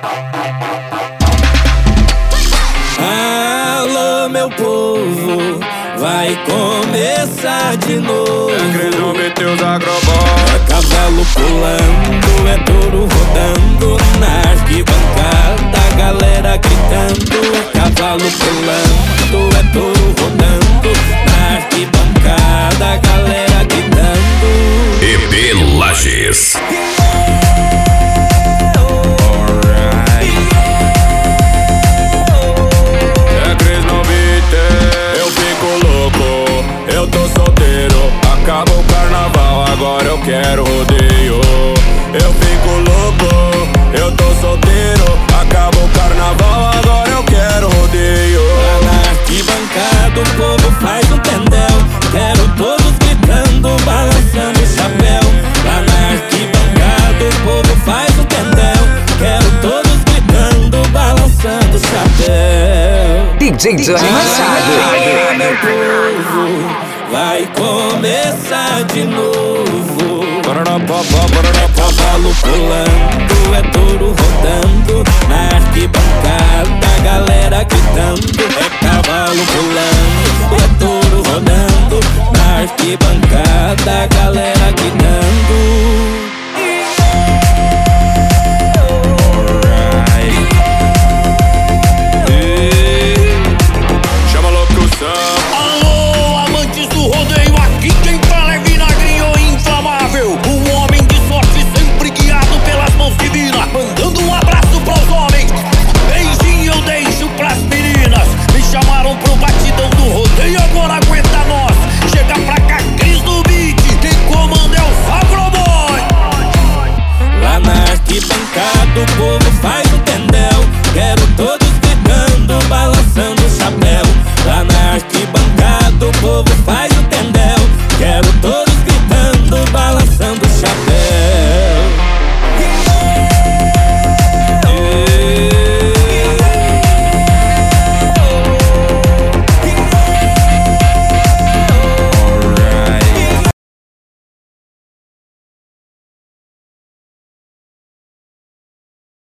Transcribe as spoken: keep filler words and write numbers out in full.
Alô, meu povo, vai começar de novo. É Cris no beat e os agrobóis. É cavalo pulando, é touro rodando, na arquibancada a galera gritando. É cavalo pulando, é touro rodando, na arquibancada a galera gritando. E P Lages. Eu tô solteiro, acaba o carnaval, agora eu quero rodeio. Eu fico louco, eu tô solteiro, acaba o carnaval, agora eu quero rodeio. Lá na arquibancada o povo faz um tendel, quero todos gritando, balançando o chapéu. Lá na arquibancada o povo faz um tendel, quero todos gritando, balançando o chapéu. D J Johnny Machado. Meu povo, vai começar de novo. É cavalo pulando, é touro rodando, na arquibancada a galera gritando. É cavalo pulando, é touro rodando, na arquibancada a galera gritando. Mandando um abraço pros homens, beijinho eu deixo pras meninas. Me chamaram pro batidão do rodeio, agora aguenta nós. Chega pra cá, Cris no beat, quem comanda é o Agroboy. Lá na arquibancada o povo faz